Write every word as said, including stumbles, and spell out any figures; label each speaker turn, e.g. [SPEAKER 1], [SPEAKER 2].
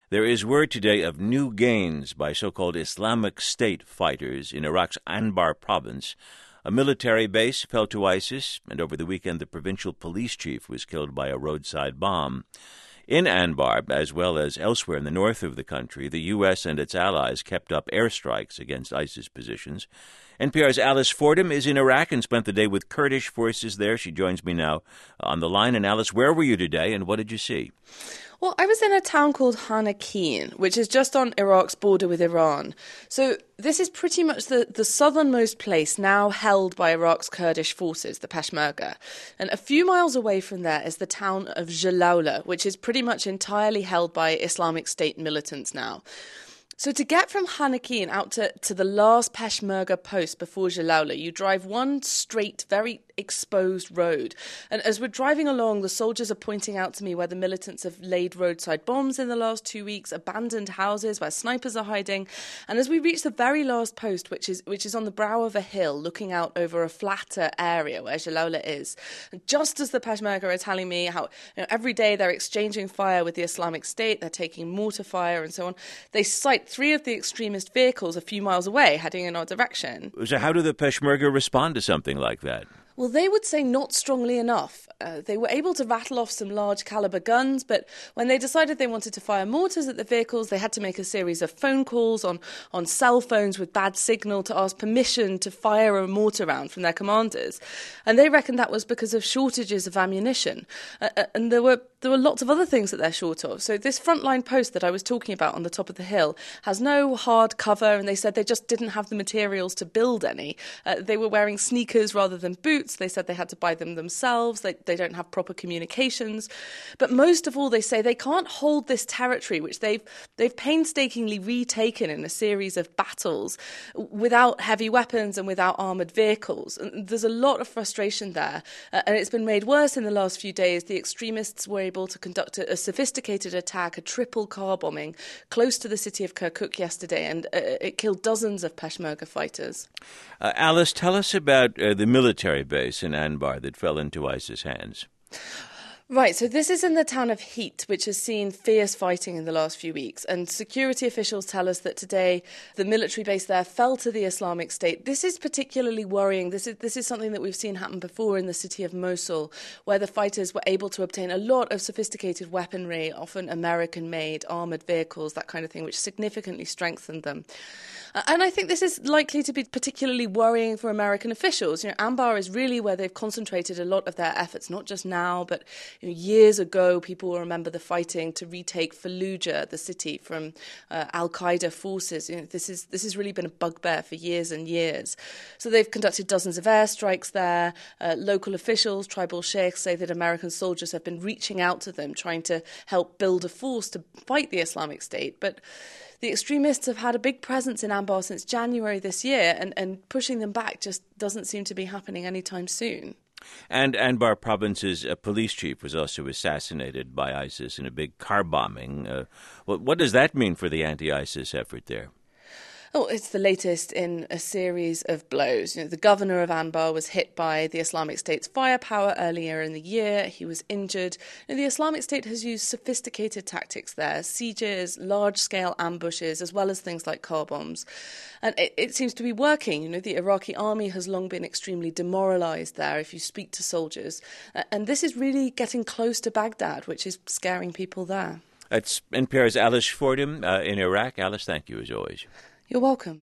[SPEAKER 1] There is word today of new gains by so-called Islamic State fighters in Iraq's Anbar province. A military base fell to ISIS, and over the weekend the provincial police chief was killed by a roadside bomb. In Anbar, as well as elsewhere in the north of the country, the U S and its allies kept up airstrikes against ISIS positions. N P R's Alice Fordham is in Iraq and spent the day with Kurdish forces there. She joins me now on the line. And Alice, where were you today and what did you see?
[SPEAKER 2] Well, I was in a town called Hanakeen, which is just on Iraq's border with Iran. So this is pretty much the, the southernmost place now held by Iraq's Kurdish forces, the Peshmerga. And a few miles away from there is the town of Jalaula, which is pretty much entirely held by Islamic State militants now. So to get from Hanakeen out to, to the last Peshmerga post before Jalaula, you drive one straight, very exposed road. And as we're driving along, the soldiers are pointing out to me where the militants have laid roadside bombs in the last two weeks, abandoned houses where snipers are hiding. And as we reach the very last post, which is which is on the brow of a hill, looking out over a flatter area where Jalaula is, and just as the Peshmerga are telling me how you know, every day they're exchanging fire with the Islamic State, they're taking mortar fire and so on, they sight three of the extremist vehicles a few miles away heading in our direction.
[SPEAKER 1] So how do the Peshmerga respond to something like that?
[SPEAKER 2] Well, they would say not strongly enough. Uh, they were able to rattle off some large caliber guns, but when they decided they wanted to fire mortars at the vehicles, they had to make a series of phone calls on, on cell phones with bad signal to ask permission to fire a mortar round from their commanders. And they reckoned that was because of shortages of ammunition. Uh, and there were there were lots of other things that they're short of. So this frontline post that I was talking about on the top of the hill has no hard cover, and they said they just didn't have the materials to build any. Uh, they were wearing sneakers rather than boots. They said they had to buy them themselves. They, they don't have proper communications. But most of all, they say they can't hold this territory, which they've they've painstakingly retaken in a series of battles, without heavy weapons and without armoured vehicles. And there's a lot of frustration there. Uh, and it's been made worse in the last few days. The extremists were able to conduct a, a sophisticated attack, a triple car bombing, close to the city of Kirkuk yesterday, and uh, it killed dozens of Peshmerga fighters.
[SPEAKER 1] Uh, Alice, tell us about uh, the military base in Anbar that fell into ISIS hands.
[SPEAKER 2] Right, so this is in the town of Heat, which has seen fierce fighting in the last few weeks. And security officials tell us that today the military base there fell to the Islamic State. This is particularly worrying. This is this is something that we've seen happen before in the city of Mosul, where the fighters were able to obtain a lot of sophisticated weaponry, often American-made armoured vehicles, that kind of thing, which significantly strengthened them. And I think this is likely to be particularly worrying for American officials. You know, Anbar is really where they've concentrated a lot of their efforts, not just now, but you know, years ago, people will remember the fighting to retake Fallujah, the city, from uh, Al-Qaeda forces. You know, this is this has really been a bugbear for years and years. So they've conducted dozens of airstrikes there. Uh, local officials, tribal sheikhs, say that American soldiers have been reaching out to them, trying to help build a force to fight the Islamic State. But the extremists have had a big presence in Anbar since January this year, and, and pushing them back just doesn't seem to be happening anytime soon.
[SPEAKER 1] And Anbar province's uh, police chief was also assassinated by ISIS in a big car bombing. Uh, what, what does that mean for the anti-ISIS effort there?
[SPEAKER 2] Oh, it's the latest in a series of blows. You know, the governor of Anbar was hit by the Islamic State's firepower earlier in the year. He was injured. You know, the Islamic State has used sophisticated tactics there, sieges, large-scale ambushes, as well as things like car bombs. And it, it seems to be working. You know, the Iraqi army has long been extremely demoralised there if you speak to soldiers. Uh, and this is really getting close to Baghdad, which is scaring people there.
[SPEAKER 1] That's N P R's Alice Fordham uh, in Iraq. Alice, thank you as always.
[SPEAKER 2] You're welcome.